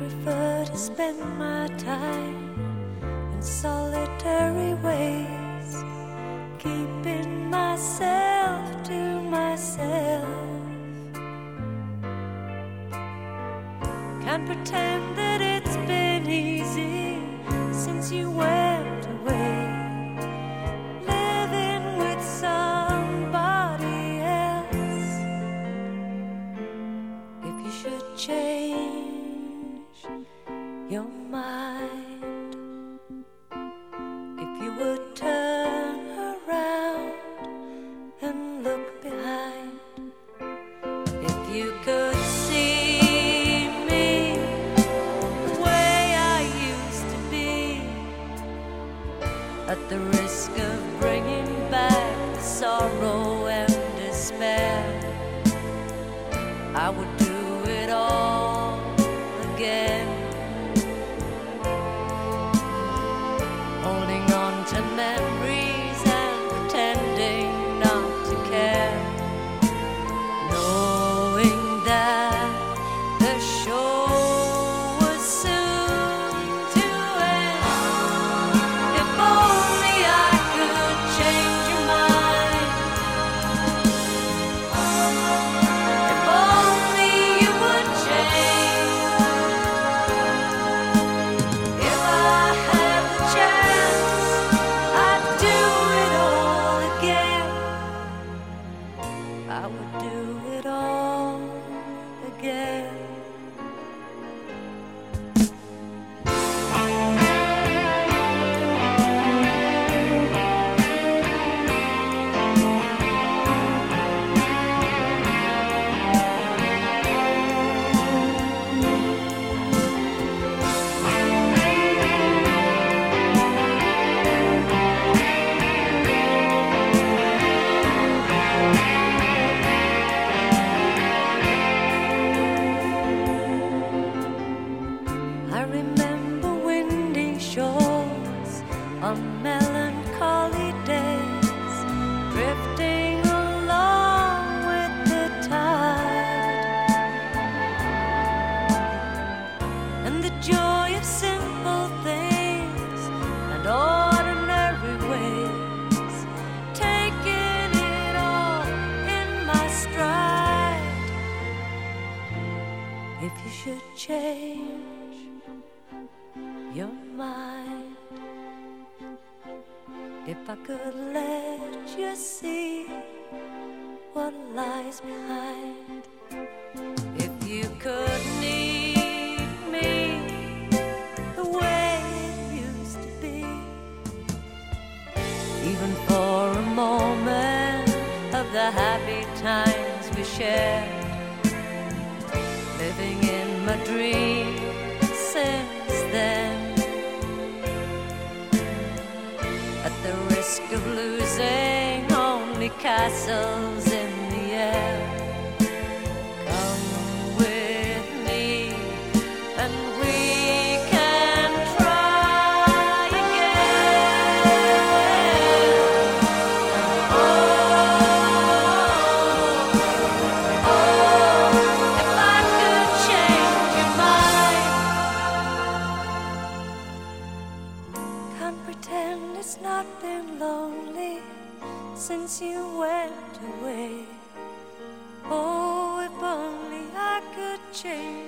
prefer to spend my time in solitary ways, keeping myself to myself. Can't pretend that it's been easy since you went away, living with somebody else. If you should change your mind, if you would turn around and look behind, if you could see me the way I used to be, at the risk of bringing back sorrow and despair, I would do it all again. Holding on to memories and pretending not to care, knowing that the show was soon to end. If only I could change your mind, if only you would change. If I had the chance, I'd do it all again. I would do it all again. I remember windy shores on melancholy days, drifting along with the tide, and the joy of simple things and ordinary ways, taking it all in my stride. If you should change your mind, if I could let you see what lies behind, if you could need me the way it used to be, even for a moment of the happy times we shared, living in my dream since then, at the risk of losing only castles in the air. Come with me and we can try again. If I could change your mind. Can't pretend it's not been lonely since you went away. Oh, if only I could change